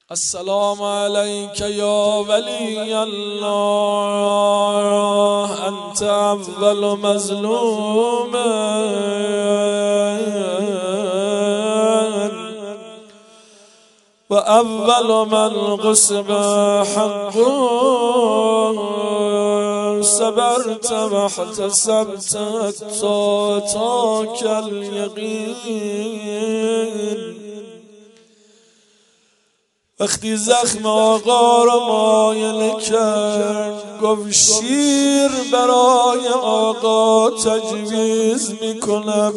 السلام عليك يا ولي الله، أنت أول مظلوم وأول من غصب حقه، صبرت واحتسبت حتى أتاك اليقين. وقتی زخم آقا را مایل کرد، گفت شیر برای آقا تجویز میکنم.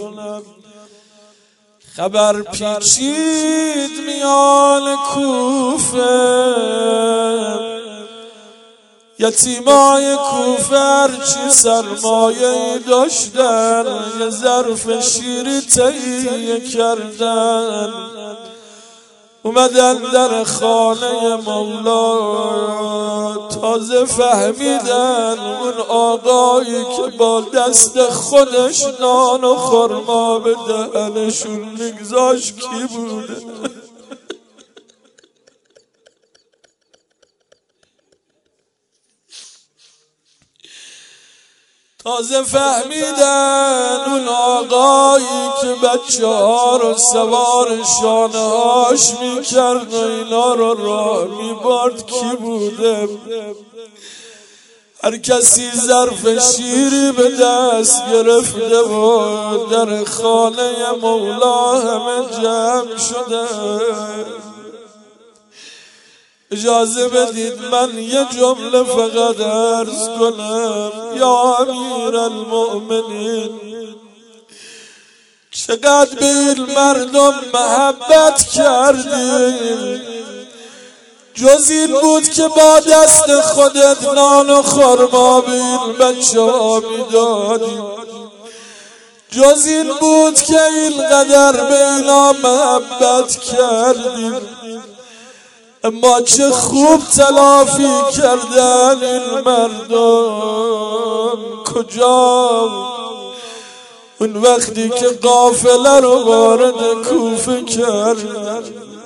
خبر پیچید میان کوفه، یتیمای کوفه هرچی سرمایه داشتن یه ظرف شیری تهیه کردن. اومدن در خانه مولا، تازه فهمیدن اون آقایی که با دست خودش نان و خرما به دهنشون میگذاشت کی بوده. تازه فهمیدن اون آقایی که بچه ها رو سوار شانه هاش میکرد و اینا رو راه میبرد کی بوده. هر کسی ظرف شیری به دست گرفته و در خانه مولا همه جمع شده. اجازه بدید من یه جمله فقط عرض کنم. یا امیر المؤمنین، چقدر به این مردم محبت کردیم، جز این بود که با دست خودت نان و خرما به این بچه ها میدادیم، جز این بود که اینقدر به اینا محبت کردیم. اما چه خوب تلافی کردن این مردم. کجا اون وقتی که قافله رو وارد کوفه کردن،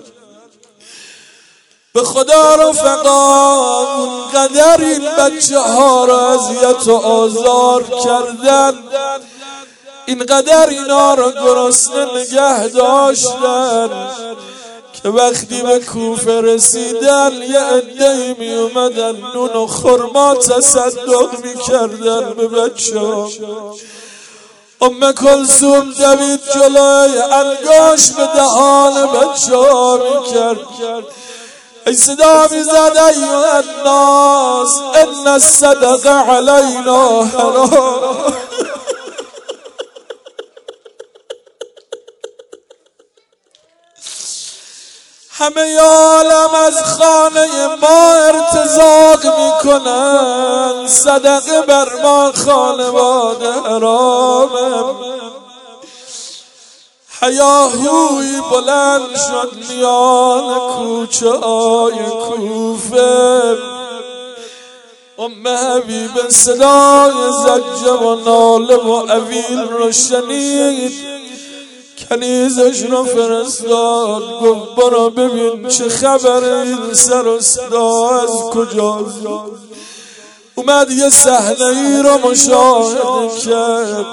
به خدا رفقا اونقدر این بچه ها را اذیت و آزار کردن، اینقدر اینا را گرسنه نگه داشتن که وقتی به کوفه رسیدن یه عده‌ای می اومدن نون و خرما تصدق می کردن به بچه ها. ام کلثوم دوید جلوی انگاش به دهان بچه ها می کرد. ای صدا می زد ایها الناس ان الصدق علینا حرام. همه عالم از خانه ما ارتزاق میکنن، صدقه بر ما خانواده حرامه. هیاهوی بلند شد میان کوچه های کوفه. ام حبیب صدای زجه و ناله و عویل رو شنید، کنیزش رو فرستاد، گفت برو ببین چه خبره، این سر و صدا از کجاست. اومد یه صحنه ای رو مشاهده کرد.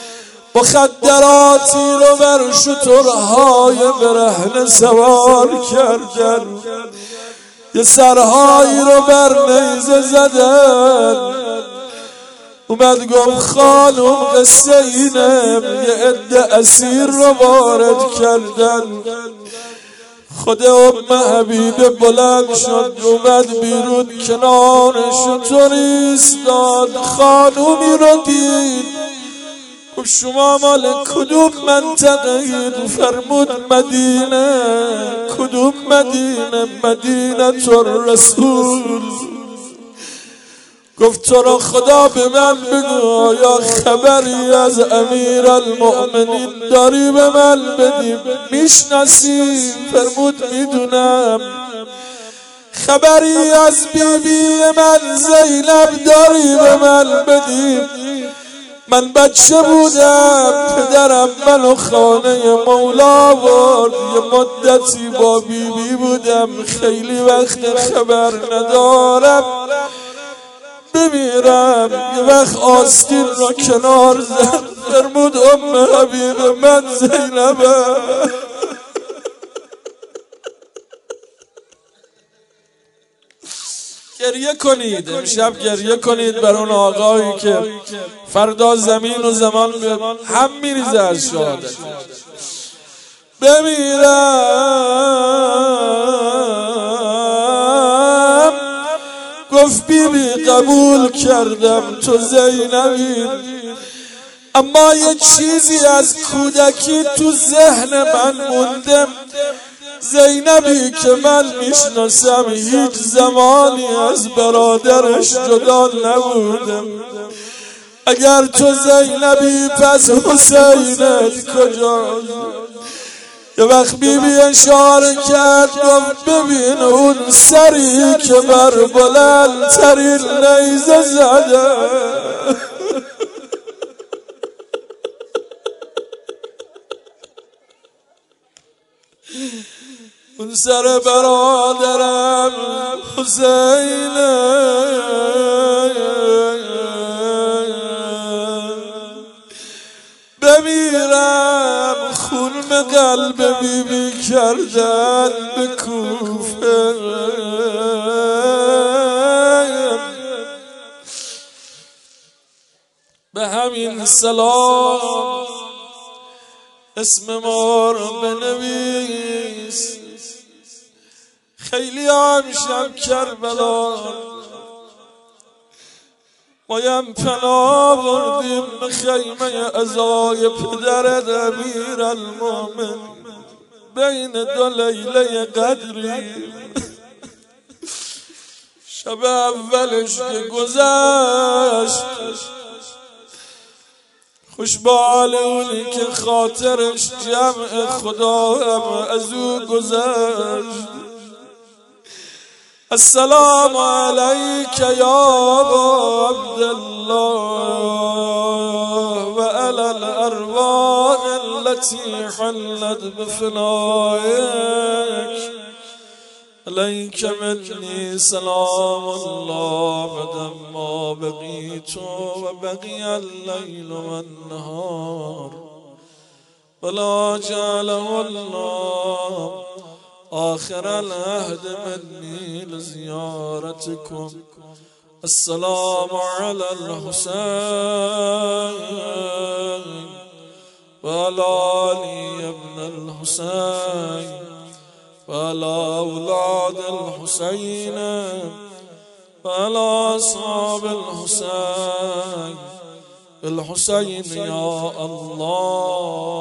مخدراتی رو بر شترهای برهنه سوار کردن، یه سرهایی رو بر نیزه زدن. اومد گفت خانم قصه اینه، یه عده اسیر رو وارد کردن. خود ام حبیب بلند شد اومد بیرون، کنار شتر ایستاد، خانومی رو دید. گفت شما مال کدوم منطقه اید؟ فرمود مدینه. کدوم مدینه؟ مدینه الرسول. گفت تو را خدا به من بگو آیا خبری از امیر المؤمنین داری به من بدی؟ میشناسی؟ فرمود میدونم. خبری از بیبی من زینب داری به من بدی؟ من بچه بودم پدرم منو خانه مولا برد، یه مدتی با بیبی بودم، خیلی وقت خبر ندارم بمیرم. یه وقت آستین را کنار زد، فرمود حبیب من زینبه. گریه کنید امشب، گریه کنید بر اون آقایی که فردا زمین و زمان هم میریزه از شهادت. بمیرم گفت بیبی قبول کردم تو زینبی، اما یه چیزی از کودکی تو ذهن من مونده. زینبی که من میشناسم هیچ زمانی از برادرش جدا نبودم. اگر تو زینبی پس حسینت کجاست؟ یه وقت بیبی اشاره کرد گفت ببین اون سری که بر بلندترین نیزه زده. اون سر برادرم حسینه. بمیرم خون قلب بیبی کردن به کوفه. به همین سلام اسم ما رو بنویس. خیلی هم شب کربلا مایم پناه بردیم به خیمه عزای پدرت امیرالمومنین. بین دو لیله قدریم، شب اولش که گذشت خوش با حال اونی که خاطرش جمع خدا هم از او گذشت. السلام علیک یا ابا عبدالله و علی الارواح التي حلت بفنائک. علیک منی سلام الله بدما بقیت و بقی اللیل و النهار ولا جعله الله آخر العهد منی لزیارتکم. السلام علی الحسین و علی علی ابن الحسین و علی اولاد الحسین و علی اصحاب الحسین. الحسین یا الله